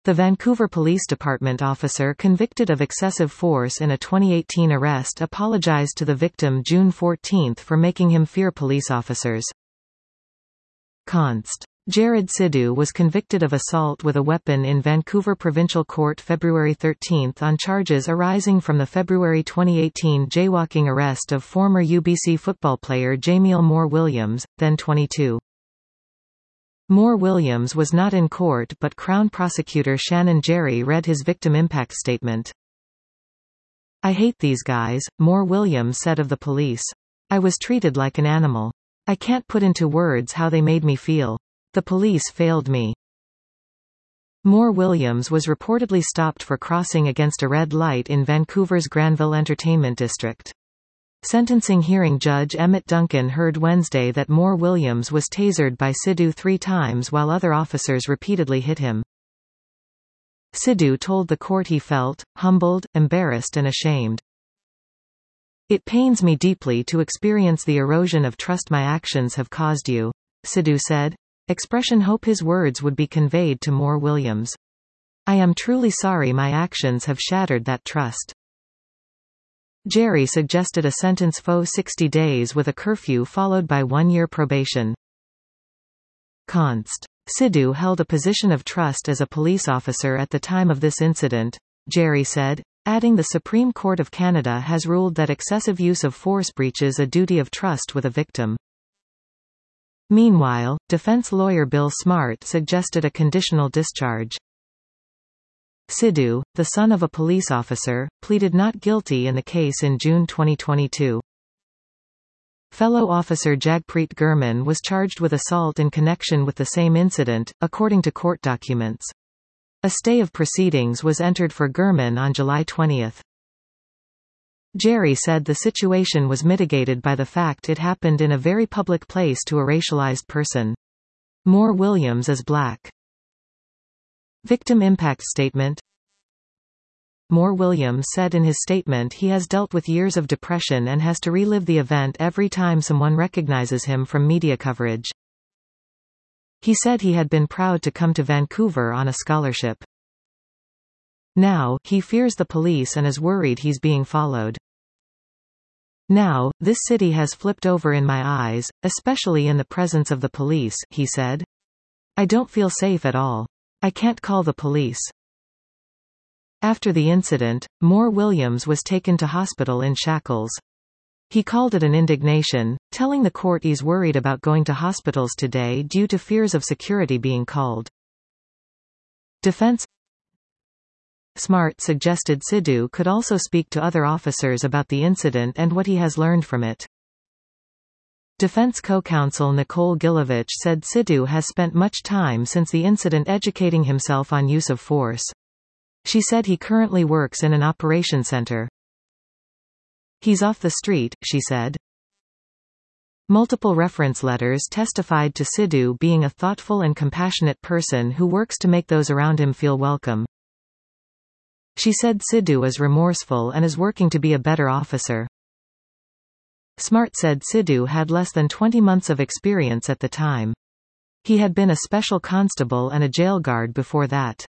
The Vancouver Police Department officer convicted of excessive force in a 2018 arrest apologized to the victim June 14 for making him fear police officers. Const. Jared Sidhu was convicted of assault with a weapon in Vancouver Provincial Court February 13 on charges arising from the February 2018 jaywalking arrest of former UBC football player Jamiel Moore-Williams, then 22. Moore-Williams was not in court, but Crown Prosecutor Shannon Jerry read his victim impact statement. "I hate these guys," Moore-Williams said of the police. "I was treated like an animal. I can't put into words how they made me feel. The police failed me." Moore-Williams was reportedly stopped for crossing against a red light in Vancouver's Granville Entertainment District. Sentencing hearing judge Emmett Duncan heard Wednesday that Moore-Williams was tasered by Sidhu 3 times while other officers repeatedly hit him. Sidhu told the court he felt humbled, embarrassed and ashamed. "It pains me deeply to experience the erosion of trust my actions have caused you," Sidhu said. Expression hope his words would be conveyed to Moore-Williams. "I am truly sorry my actions have shattered that trust." Jerry suggested a sentence for 60 days with a curfew followed by 1-year probation. Const. Sidhu held a position of trust as a police officer at the time of this incident, Jerry said, adding the Supreme Court of Canada has ruled that excessive use of force breaches a duty of trust with a victim. Meanwhile, defense lawyer Bill Smart suggested a conditional discharge. Sidhu, the son of a police officer, pleaded not guilty in the case in June 2022. Fellow officer Jagpreet Gurman was charged with assault in connection with the same incident, according to court documents. A stay of proceedings was entered for Gurman on July 20. Jerry said the situation was mitigated by the fact it happened in a very public place to a racialized person. Moore-Williams is black. Victim impact statement. Moore-Williams said in his statement he has dealt with years of depression and has to relive the event every time someone recognizes him from media coverage. He said he had been proud to come to Vancouver on a scholarship. Now, he fears the police and is worried he's being followed. "Now, this city has flipped over in my eyes, especially in the presence of the police," he said. "I don't feel safe at all. I can't call the police." After the incident, Moore-Williams was taken to hospital in shackles. He called it an indignation, telling the court he's worried about going to hospitals today due to fears of security being called. Defense. Smart suggested Sidhu could also speak to other officers about the incident and what he has learned from it. Defense co-counsel Nicole Gilovich said Sidhu has spent much time since the incident educating himself on use of force. She said he currently works in an operation center. "He's off the street," she said. Multiple reference letters testified to Sidhu being a thoughtful and compassionate person who works to make those around him feel welcome. She said Sidhu is remorseful and is working to be a better officer. Smart said Sidhu had less than 20 months of experience at the time. He had been a special constable and a jail guard before that.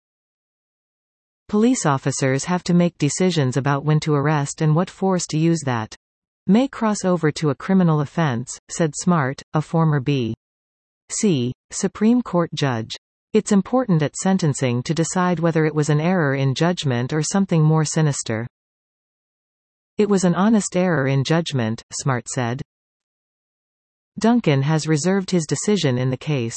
"Police officers have to make decisions about when to arrest and what force to use that may cross over to a criminal offense," said Smart, a former B.C. Supreme Court judge. "It's important at sentencing to decide whether it was an error in judgment or something more sinister." "It was an honest error in judgment," Smart said. Duncan has reserved his decision in the case.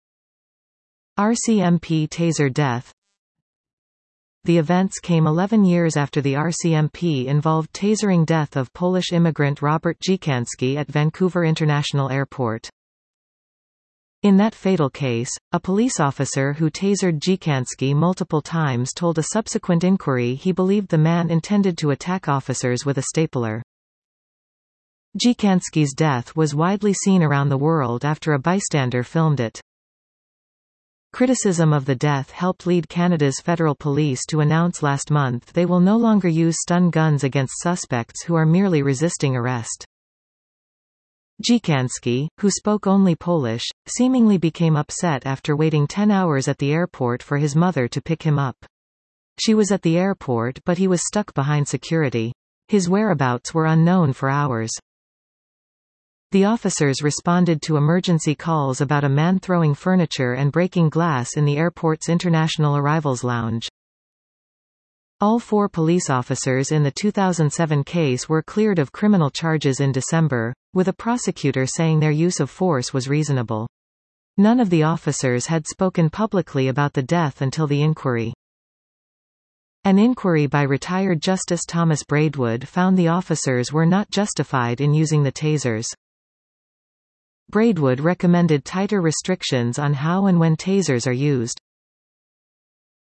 RCMP taser death. The events came 11 years after the RCMP involved tasering death of Polish immigrant Robert Dziekanski at Vancouver International Airport. In that fatal case, a police officer who tasered Dziekanski multiple times told a subsequent inquiry he believed the man intended to attack officers with a stapler. Dziekanski's death was widely seen around the world after a bystander filmed it. Criticism of the death helped lead Canada's federal police to announce last month they will no longer use stun guns against suspects who are merely resisting arrest. Dziekanski, who spoke only Polish, seemingly became upset after waiting 10 hours at the airport for his mother to pick him up. She was at the airport but he was stuck behind security. His whereabouts were unknown for hours. The officers responded to emergency calls about a man throwing furniture and breaking glass in the airport's International Arrivals Lounge. All 4 police officers in the 2007 case were cleared of criminal charges in December, with a prosecutor saying their use of force was reasonable. None of the officers had spoken publicly about the death until the inquiry. An inquiry by retired Justice Thomas Braidwood found the officers were not justified in using the tasers. Braidwood recommended tighter restrictions on how and when tasers are used.